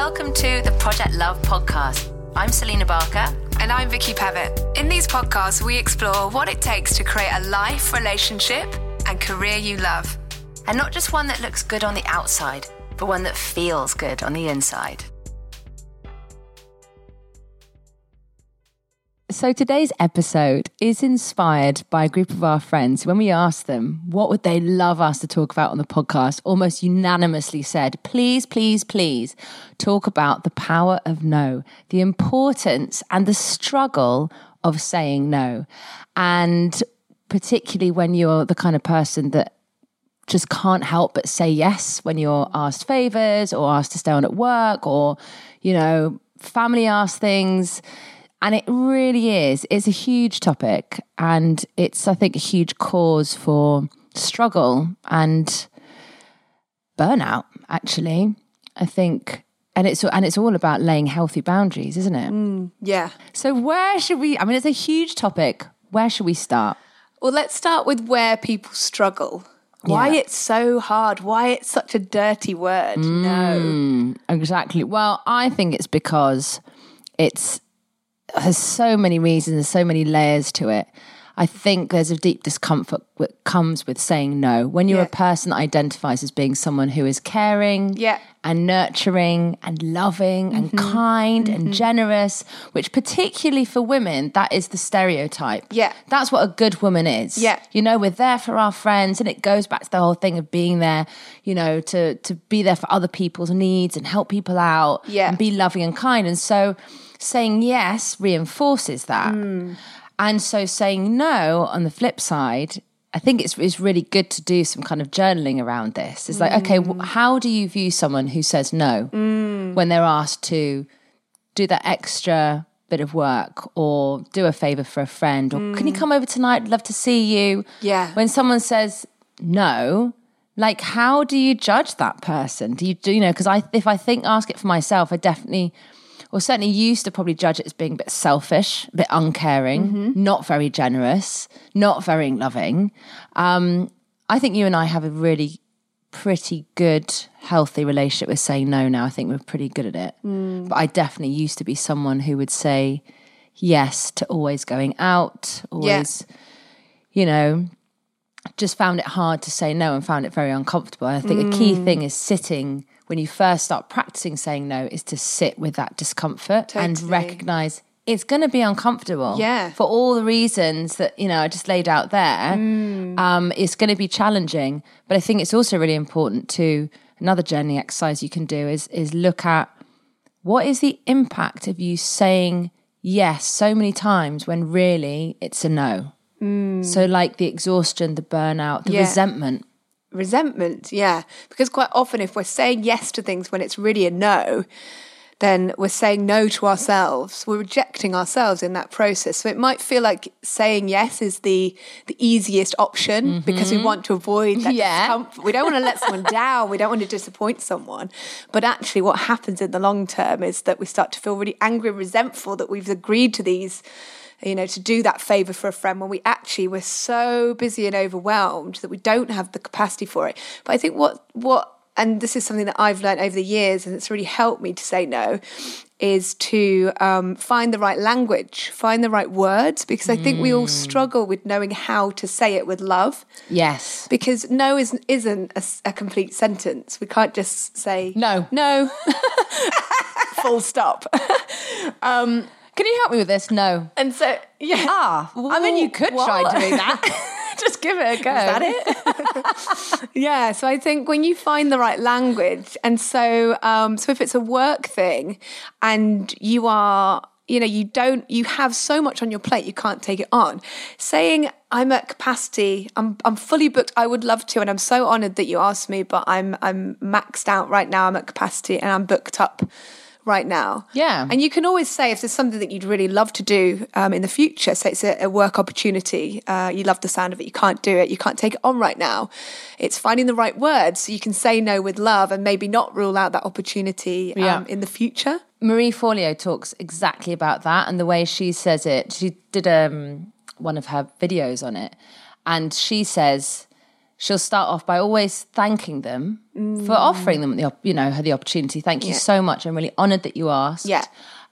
Welcome to the Project Love podcast. I'm Selena Barker. And I'm Vicky Pavitt. In these podcasts, we explore what it takes to create a life, relationship, and career you love. And not just one that looks good on the outside, but one that feels good on the inside. So today's episode is inspired by a group of our friends. When we asked them what would they love us to talk about on the podcast, almost unanimously said, please, please, please talk about the power of no, the importance and the struggle of saying no. And particularly when you're the kind of person that just can't help but say yes when you're asked favors or asked to stay on at work or, family asks things. And it really is. It's a huge topic, and it's, I think, a huge cause for struggle and burnout, actually. I think, and it's all about laying healthy boundaries, isn't it? Yeah. So where should we, it's a huge topic. Where should we start? Well, let's start with where people struggle. Why it's so hard, why it's such a dirty word. No. Exactly. Well, I think it's because there's so many reasons, there's so many layers to it. I think there's a deep discomfort that comes with saying no. When you're a person that identifies as being someone who is caring and nurturing and loving and kind and generous, which particularly for women, that is the stereotype. Yeah. That's what a good woman is. Yeah. We're there for our friends, and it goes back to the whole thing of being there, to be there for other people's needs and help people out and be loving and kind. And so saying yes reinforces that. And so saying no on the flip side, I think it's really good to do some kind of journaling around this. It's like, okay, how do you view someone who says no when they're asked to do that extra bit of work or do a favor for a friend or can you come over tonight? I'd love to see you. Yeah. When someone says no, like, how do you judge that person? Because if I ask it for myself, I definitely... Or certainly used to probably judge it as being a bit selfish, a bit uncaring, not very generous, not very loving. I think you and I have a really pretty good, healthy relationship with saying no now. I think we're pretty good at it. But I definitely used to be someone who would say yes to always going out, always, just found it hard to say no and found it very uncomfortable. I think a key thing is sitting... when you first start practicing saying no, is to sit with that discomfort and recognize it's going to be uncomfortable. Yeah. For all the reasons that, I just laid out there. It's going to be challenging. But I think it's also really important to, another journaling exercise you can do is look at what is the impact of you saying yes so many times when really it's a no. So like the exhaustion, the burnout, the resentment, yeah. Because quite often if we're saying yes to things when it's really a no, then we're saying no to ourselves. We're rejecting ourselves in that process. So it might feel like saying yes is the easiest option because we want to avoid that discomfort. We don't want to let someone down. We don't want to disappoint someone. But actually what happens in the long term is that we start to feel really angry and resentful that we've agreed to these, to do that favour for a friend when we're so busy and overwhelmed that we don't have the capacity for it. But I think what and this is something that I've learned over the years, and it's really helped me to say no, is to find the right language, find the right words, because I think we all struggle with knowing how to say it with love. Yes. Because no isn't a complete sentence. We can't just say no. Full stop. Can you help me with this? No. And so, you could try doing that. Just give it a go. Is that it? So I think when you find the right language, and so if it's a work thing and you are, you have so much on your plate, you can't take it on. Saying, I'm at capacity, I'm fully booked, I would love to, and I'm so honoured that you asked me, but I'm maxed out right now, I'm at capacity and I'm booked up right now. Yeah. And you can always say if there's something that you'd really love to do in the future, say it's a work opportunity, you love the sound of it, you can't do it, you can't take it on right now. It's finding the right words so you can say no with love and maybe not rule out that opportunity in the future. Marie Forleo talks exactly about that, and the way she says it, she did one of her videos on it, and she says she'll start off by always thanking them for offering them the opportunity. Thank you so much. I'm really honoured that you asked. Yeah.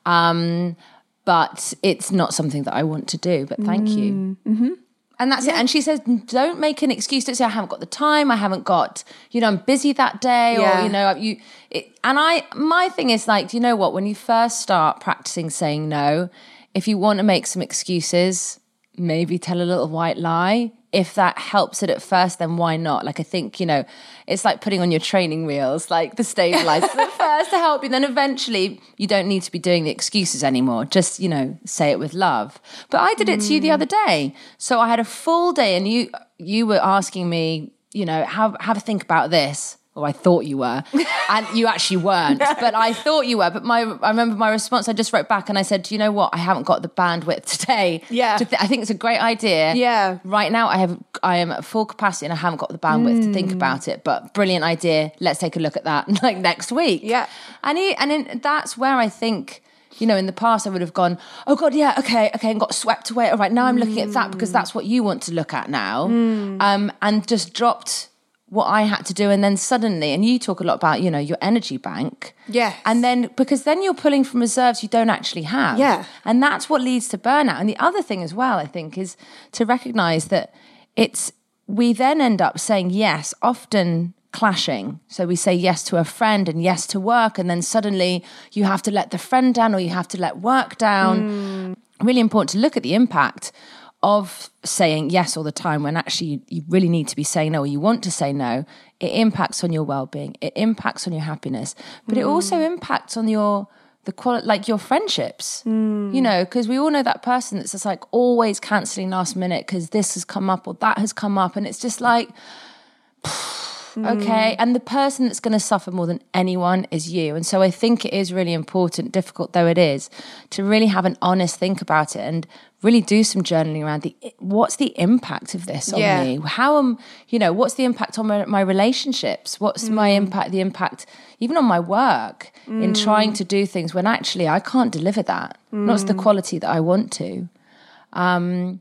But it's not something that I want to do, but thank you. Mm-hmm. And that's it. And she says, don't make an excuse. Don't say, I haven't got the time. I haven't got, I'm busy that day. Or, my thing is like, do you know what? When you first start practicing saying no, if you want to make some excuses, maybe tell a little white lie. If that helps it at first, then why not? Like, I think, it's like putting on your training wheels, like the stabilizer at first to help you. Then eventually you don't need to be doing the excuses anymore. Just, say it with love. But I did it to you the other day. So I had a full day and you were asking me, have a think about this. Or I thought you were, and you actually weren't, but I thought you were. But I remember my response, I just wrote back and I said, do you know what? I haven't got the bandwidth today. Yeah. I think it's a great idea. Yeah. Right now I am at full capacity and I haven't got the bandwidth to think about it, but brilliant idea. Let's take a look at that like next week. Yeah. And that's where I think, in the past I would have gone, oh God, yeah, okay, and got swept away. All right, now I'm looking at that because that's what you want to look at now. And just dropped what I had to do, and then suddenly, and you talk a lot about, your energy bank. Yes. And then, because then you're pulling from reserves you don't actually have. Yeah. And that's what leads to burnout. And the other thing as well, I think, is to recognise that we then end up saying yes, often clashing. So we say yes to a friend and yes to work, and then suddenly you have to let the friend down or you have to let work down. Really important to look at the impact of saying yes all the time when actually you really need to be saying no, or you want to say no. It impacts on your well-being. It impacts on your happiness, but it also impacts on your friendships, because we all know that person that's just like always cancelling last minute because this has come up or that has come up. And it's just like, okay. And the person that's going to suffer more than anyone is you. And so I think it is really important, difficult though it is, to really have an honest think about it and really do some journaling around what's the impact of this on me? How what's the impact on my relationships? What's my impact, the impact even on my work in trying to do things when actually I can't deliver that, not to the quality that I want to. I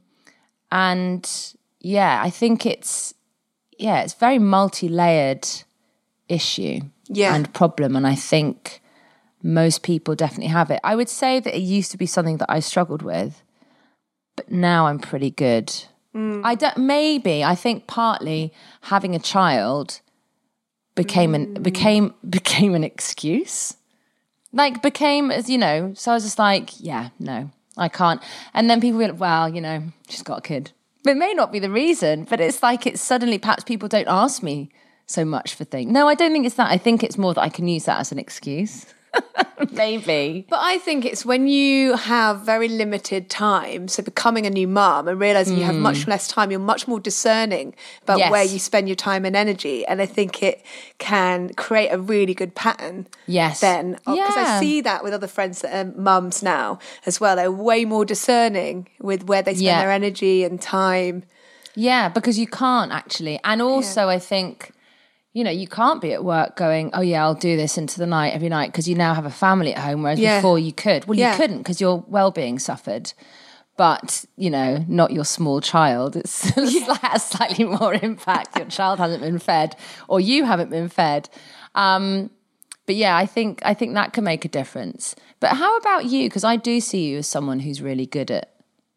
think it's very multi-layered issue and problem. And I think most people definitely have it. I would say that it used to be something that I struggled with, but now I'm pretty good. I think partly having a child became an excuse. So I was just like, yeah, no, I can't. And then people were like, well, she's got a kid. It may not be the reason, but it's like it's suddenly perhaps people don't ask me so much for things. No, I don't think it's that. I think it's more that I can use that as an excuse. Maybe. But I think it's when you have very limited time, so becoming a new mum and realising you have much less time, you're much more discerning about where you spend your time and energy. And I think it can create a really good pattern. Yes. Then. Because I see that with other friends that are mums now as well. They're way more discerning with where they spend their energy and time. Yeah, because you can't actually. And also I think, you can't be at work going, oh yeah, I'll do this into the night every night because you now have a family at home, whereas before you could. Well, you couldn't because your well-being suffered. But, not your small child. It's has slightly more impact. Your child hasn't been fed or you haven't been fed. But yeah, I think that can make a difference. But how about you? Because I do see you as someone who's really good at,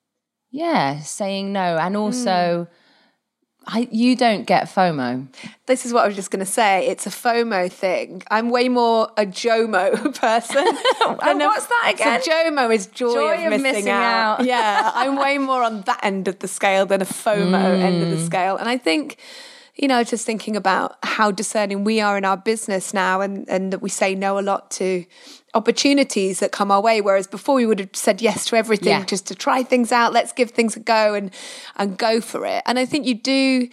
saying no. And also... you don't get FOMO. This is what I was just going to say. It's a FOMO thing. I'm way more a JOMO person. And what's that again? So JOMO is joy of missing out. Yeah, I'm way more on that end of the scale than a FOMO end of the scale. And I think, just thinking about how discerning we are in our business now and that we say no a lot to opportunities that come our way, whereas before we would have said yes to everything just to try things out, let's give things a go and go for it. And I think you do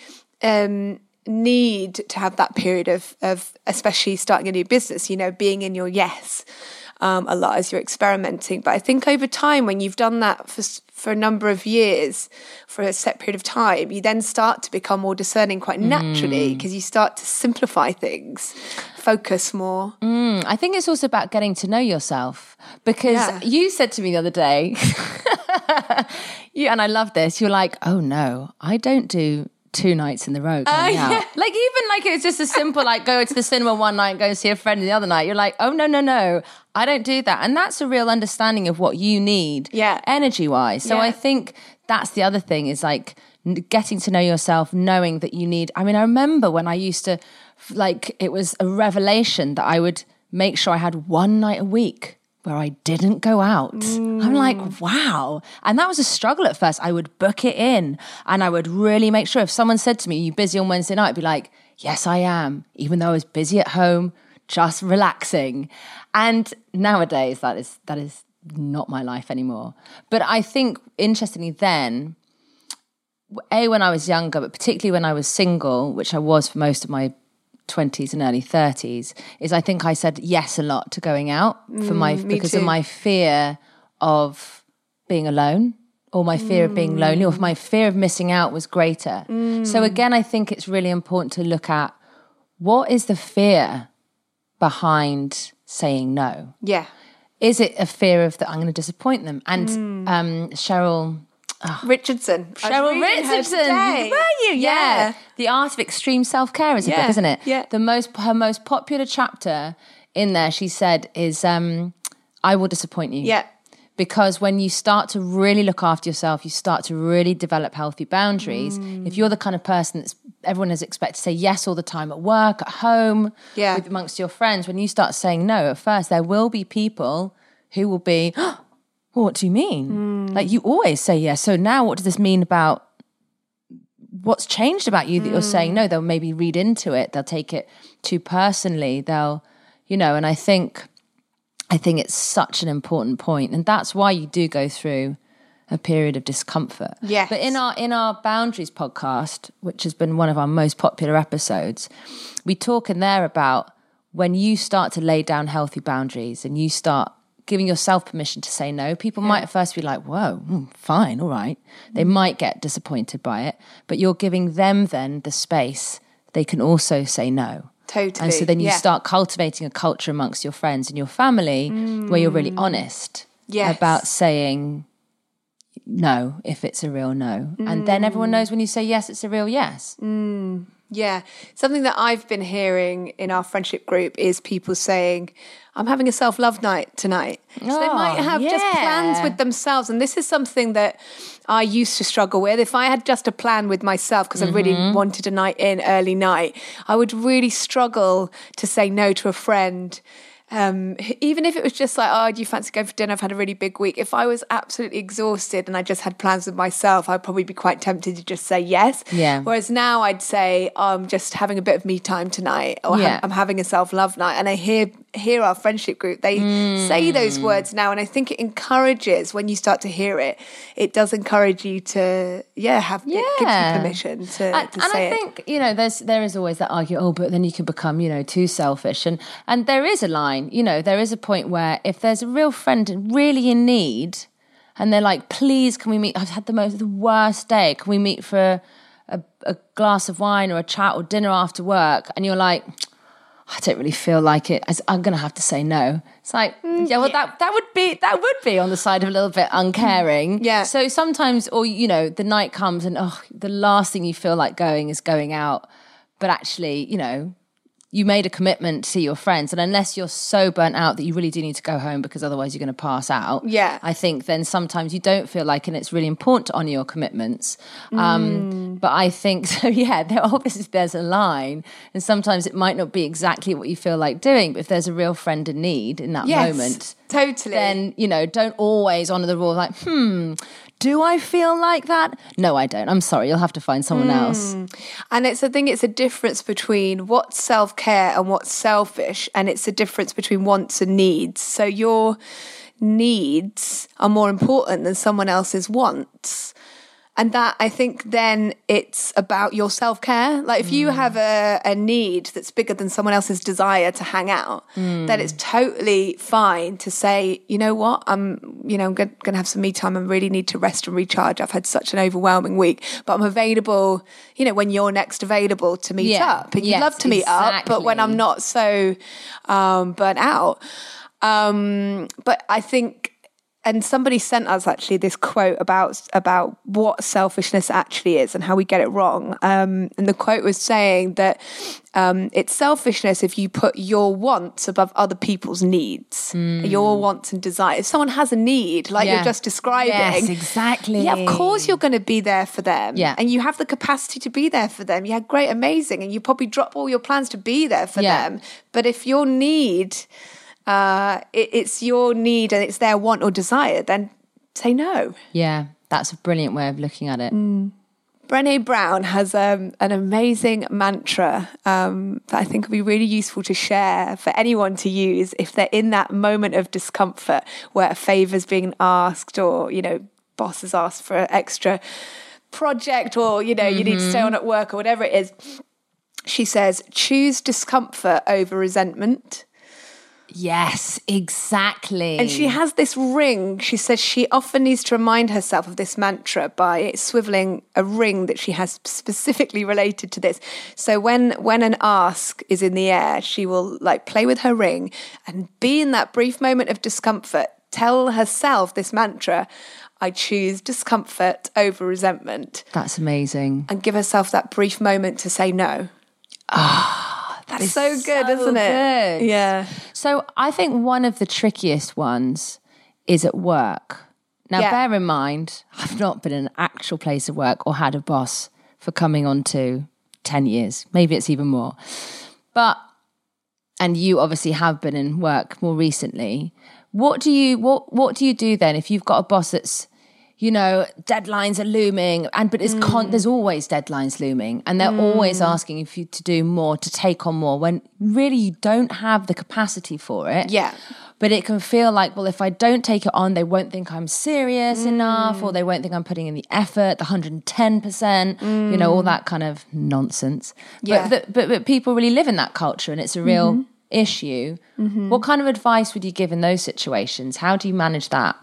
need to have that period of especially starting a new business, being in your yes a lot as you're experimenting. But I think over time, when you've done that for a number of years, for a set period of time, you then start to become more discerning quite naturally because you start to simplify things, focus more. I think it's also about getting to know yourself because you said to me the other day, and I love this, you're like, oh no, I don't do 2 nights in the row going out. Yeah. Like even like it's just as simple like go to the cinema one night and go and see a friend the other night. You're like, oh no, I don't do that. And that's a real understanding of what you need energy wise. So I think that's the other thing is like getting to know yourself, knowing that you need. I mean, I remember when I used to like it was a revelation that I would make sure I had one night a week where I didn't go out. I'm like, wow. And that was a struggle at first. I would book it in and I would really make sure if someone said to me, you busy on Wednesday night? I'd be like, yes, I am. Even though I was busy at home, just relaxing. And nowadays that is not my life anymore. But I think interestingly then, when I was younger, but particularly when I was single, which I was for most of my 20s and early 30s, is I think I said yes a lot to going out because of my fear of being alone or my fear of being lonely or my fear of missing out was greater. So again, I think it's really important to look at what is the fear behind saying no? Yeah. Is it a fear of that I'm going to disappoint them? And Cheryl Richardson. Were you? Yeah. The Art of Extreme Self-Care is a book, isn't it? Yeah. Her most popular chapter in there, she said, is I will disappoint you. Yeah. Because when you start to really look after yourself, you start to really develop healthy boundaries. If you're the kind of person that's everyone is expected to say yes all the time at work, at home, amongst your friends, when you start saying no, at first there will be people who will be, well, what do you mean? Like you always say yes. So now what does this mean about what's changed about you that you're saying no? They'll maybe read into it. They'll take it too personally. They'll, and I think it's such an important point. And that's why you do go through a period of discomfort. Yes. But in our Boundaries podcast, which has been one of our most popular episodes, we talk in there about when you start to lay down healthy boundaries and you start giving yourself permission to say no, people might at first be like, whoa, fine, all right. They might get disappointed by it, but you're giving them then the space they can also say no. Totally. And so then you start cultivating a culture amongst your friends and your family where you're really honest about saying no if it's a real no. And then everyone knows when you say yes, it's a real yes. Yeah. Something that I've been hearing in our friendship group is people saying, I'm having a self-love night tonight. So they might have just plans with themselves. And this is something that I used to struggle with. If I had just a plan with myself, because I really wanted a night in, early night, I would really struggle to say no to a friend. Even if it was just like, oh, do you fancy going for dinner? I've had a really big week. If I was absolutely exhausted and I just had plans with myself, I'd probably be quite tempted to just say yes. Yeah. Whereas now I'd say, oh, I'm just having a bit of me time tonight, or I'm having a self-love night. And I hear our friendship group, they say those words now. And I think it encourages, when you start to hear it, it does encourage you to, it gives you permission to say it. And I think, there is always that argument, but then you can become, too selfish. And there is a line. There is a point where if there's a real friend really in need and they're like, please, can we meet? I've had the worst day. Can we meet for a glass of wine or a chat or dinner after work? And you're like, I don't really feel like it. I'm going to have to say no. It's like, that would be on the side of a little bit uncaring. Yeah. So sometimes, or, the night comes and, the last thing you feel like going is going out. But actually, you made a commitment to your friends, and unless you're so burnt out that you really do need to go home because otherwise you're going to pass out, I think then sometimes you don't feel like, and it's really important to honour your commitments. But I think, there's a line, and sometimes it might not be exactly what you feel like doing, but if there's a real friend in need in that moment, totally, then, don't always honour the rule like, do I feel like that? No, I don't. I'm sorry. You'll have to find someone else. And it's a difference between what's self-care and what's selfish. And it's a difference between wants and needs. So your needs are more important than someone else's wants. And that, I think, then it's about your self-care. Like if you have a need that's bigger than someone else's desire to hang out, then it's totally fine to say, you know what, I'm going to have some me time. I really need to rest and recharge. I've had such an overwhelming week, but I'm available, when you're next available to meet up. And you'd love to meet up, but when I'm not so burnt out. But I think and somebody sent us actually this quote about what selfishness actually is and how we get it wrong. And the quote was saying that it's selfishness if you put your wants above other people's needs, your wants and desires. If someone has a need, like you're just describing, yes, exactly. Yeah, of course you're going to be there for them. Yeah. And you have the capacity to be there for them. You had great, amazing, and you probably drop all your plans to be there for them. But if your need, it's your need and it's their want or desire, then say no. Yeah, that's a brilliant way of looking at it. Brené Brown has an amazing mantra that I think would be really useful to share for anyone to use if they're in that moment of discomfort where a favour's being asked, or, you know, boss has asked for an extra project, or, you know, you need to stay on at work, or whatever it is. She says, choose discomfort over resentment. Yes, exactly. And she has this ring. She says she often needs to remind herself of this mantra by swiveling a ring that she has specifically related to this. So when an ask is in the air, she will like play with her ring and be in that brief moment of discomfort, tell herself this mantra, I choose discomfort over resentment. That's amazing. And give herself that brief moment to say no. That is so good, isn't it? Good. Yeah. So I think one of the trickiest ones is at work. Now, bear in mind, I've not been in an actual place of work or had a boss for coming on to 10 years. Maybe it's even more. But, and you obviously have been in work more recently. What do you do then if you've got a boss that's, you know, deadlines are looming, but there's always deadlines looming, and they're always asking if you to do more, to take on more, when really you don't have the capacity for it. Yeah. But it can feel like, well, if I don't take it on, they won't think I'm serious enough, or they won't think I'm putting in the effort, the 110%, you know, all that kind of nonsense. Yeah. But people really live in that culture, and it's a real issue. What kind of advice would you give in those situations? How do you manage that?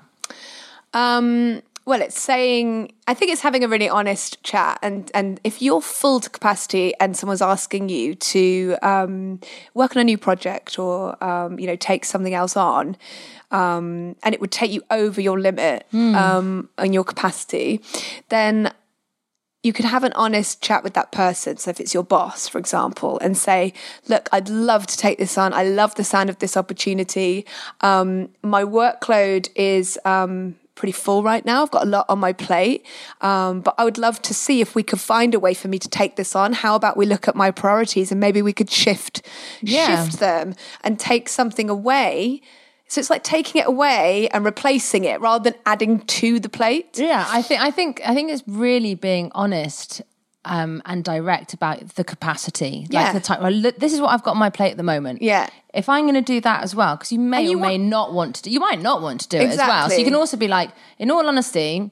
Well, it's saying, I think it's having a really honest chat. And if you're full to capacity and someone's asking you to work on a new project or, you know, take something else on, and it would take you over your limit and your capacity, then you could have an honest chat with that person. So if it's your boss, for example, and say, look, I'd love to take this on. I love the sound of this opportunity. My workload is pretty full right now. I've got a lot on my plate, but I would love to see if we could find a way for me to take this on. How about we look at my priorities and maybe we could shift them and take something away. So it's like taking it away and replacing it rather than adding to the plate. Yeah, I think it's really being honest and direct about the capacity. Like the time, well, look, this is what I've got on my plate at the moment. Yeah. If I'm going to do that as well, because you may or may not want to do, you might not want to do it as well. So you can also be like, in all honesty,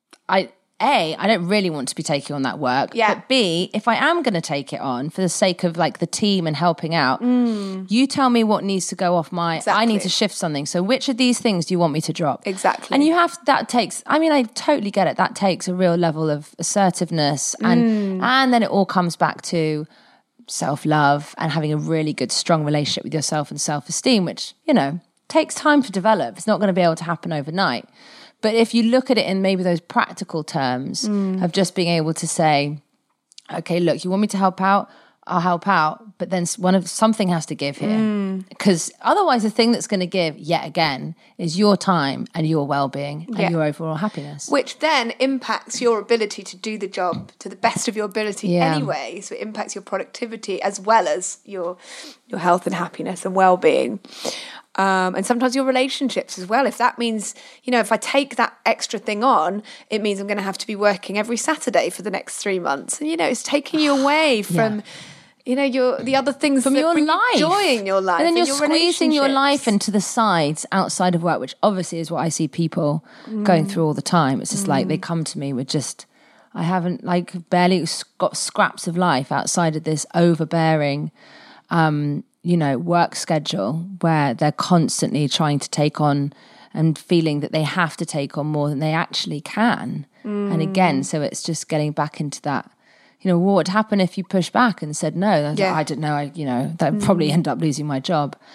I don't really want to be taking on that work. Yeah. But B, if I am going to take it on for the sake of like the team and helping out, you tell me what needs to go off my, I need to shift something. So which of these things do you want me to drop? Exactly. And I totally get it. That takes a real level of assertiveness. And then it all comes back to self-love and having a really good, strong relationship with yourself and self-esteem, which, you know, takes time to develop. It's not going to be able to happen overnight. But if you look at it in maybe those practical terms of just being able to say, okay, look, you want me to help out? I'll help out. But then something has to give here. Because otherwise the thing that's going to give, yet again, is your time and your well-being and your overall happiness. Which then impacts your ability to do the job to the best of your ability anyway. So it impacts your productivity as well as your health and happiness and well-being. And sometimes your relationships as well. If that means, you know, if I take that extra thing on, it means I'm going to have to be working every Saturday for the next 3 months. And, you know, it's taking you away from, you know, the other things from that your bring life. joy in your life. And then you're your squeezing your life relationships. into the sides outside of work, which obviously is what I see people going through all the time. It's just like they come to me with just, I haven't like barely got scraps of life outside of this overbearing, you know, work schedule where they're constantly trying to take on and feeling that they have to take on more than they actually can. And again, so it's just getting back into that, you know, what would happen if you push back and said, no, I don't know, I'd probably end up losing my job.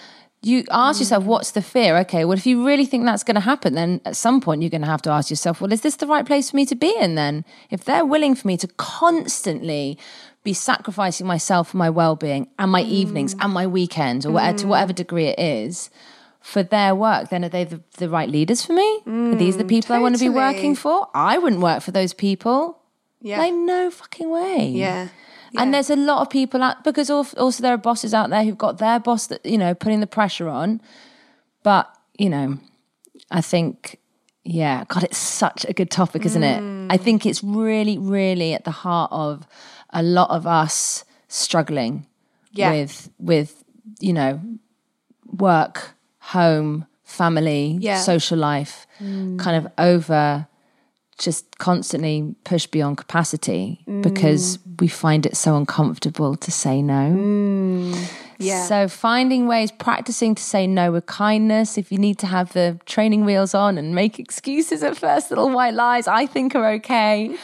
you ask yourself, what's the fear? Okay, well, if you really think that's going to happen, then at some point you're going to have to ask yourself, well, is this the right place for me to be in then? If they're willing for me to constantly be sacrificing myself for my well-being and my evenings and my weekends, or to whatever degree it is, for their work, then are they the right leaders for me? Are these the people I want to be working for? I wouldn't work for those people. Yeah. Like, no fucking way. Yeah. And there's a lot of people out, because also there are bosses out there who've got their boss that, you know, putting the pressure on. But, you know, I think, yeah, God, it's such a good topic, isn't it? I think it's really, really at the heart of a lot of us struggling with, you know, work, home, family, social life, kind of over just constantly push beyond capacity because we find it so uncomfortable to say no. So finding ways, practicing to say no with kindness. If you need to have the training wheels on and make excuses at first, little white lies, I think are okay.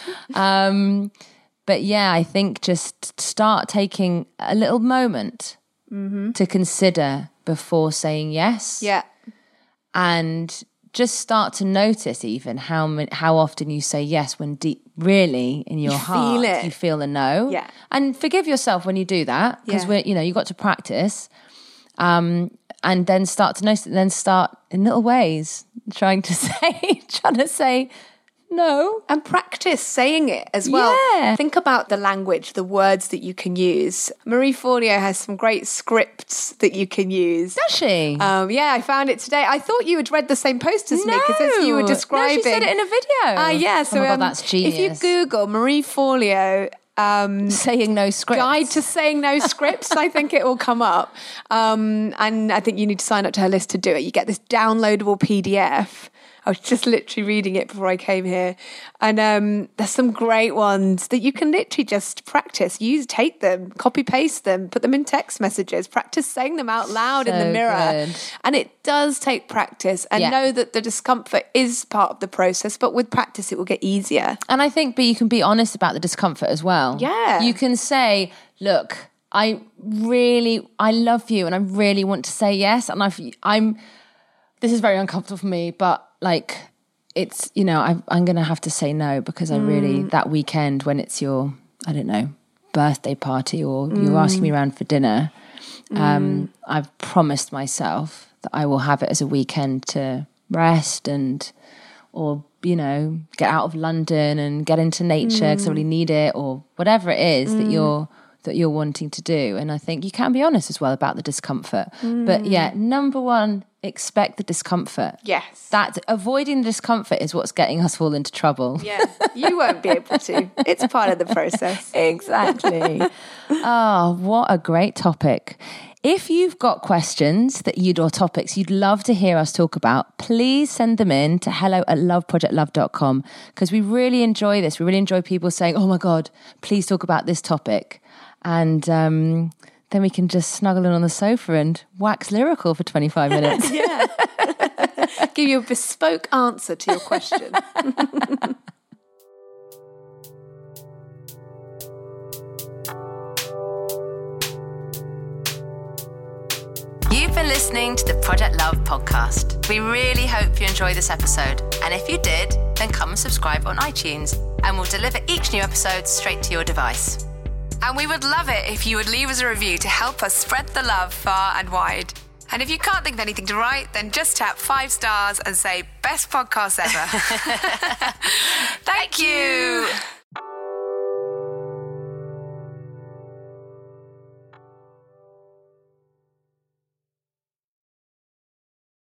But yeah, I think just start taking a little moment to consider before saying yes. Yeah. And just start to notice even how often you say yes when deep, really in your heart you feel a no. Yeah. And forgive yourself when you do that, because you got to practice, and then start to notice it, and then start in little ways trying to say no. And practice saying it as well. Yeah. Think about the language, the words that you can use. Marie Forleo has some great scripts that you can use. Does she? Yeah, I found it today. I thought you had read the same post as me because as you were describing. No, she said it in a video. Yeah, so oh my God, that's genius. If you Google Marie Forleo saying no scripts. Guide to saying no scripts, I think it will come up. And I think you need to sign up to her list to do it. You get this downloadable PDF. I was just literally reading it before I came here. And there's some great ones that you can literally just practice. Take them, copy paste them, put them in text messages, practice saying them out loud in the mirror. Good. And it does take practice. And know that the discomfort is part of the process, but with practice it will get easier. And I think you can be honest about the discomfort as well. Yeah. You can say, look, I love you and I really want to say yes. And this is very uncomfortable for me, but like, it's, I'm going to have to say no because I really, that weekend when it's your, I don't know, birthday party or you're asking me around for dinner, I've promised myself that I will have it as a weekend to rest or get out of London and get into nature because I really need it, or whatever it is that you're wanting to do. And I think you can be honest as well about the discomfort. But yeah, number one, expect the discomfort. Yes. That avoiding the discomfort is what's getting us all into trouble. Yeah. You won't be able to. It's part of the process. Exactly. Oh, what a great topic. If you've got questions or topics you'd love to hear us talk about, please send them in to hello@loveprojectlove.com, because we really enjoy this. We really enjoy people saying, oh my God, please talk about this topic. And then we can just snuggle in on the sofa and wax lyrical for 25 minutes. Yeah. Give you a bespoke answer to your question. You've been listening to the Project Love podcast. We really hope you enjoyed this episode. And if you did, then come and subscribe on iTunes and we'll deliver each new episode straight to your device. And we would love it if you would leave us a review to help us spread the love far and wide. And if you can't think of anything to write, then just tap 5 stars and say, best podcast ever. Thank you.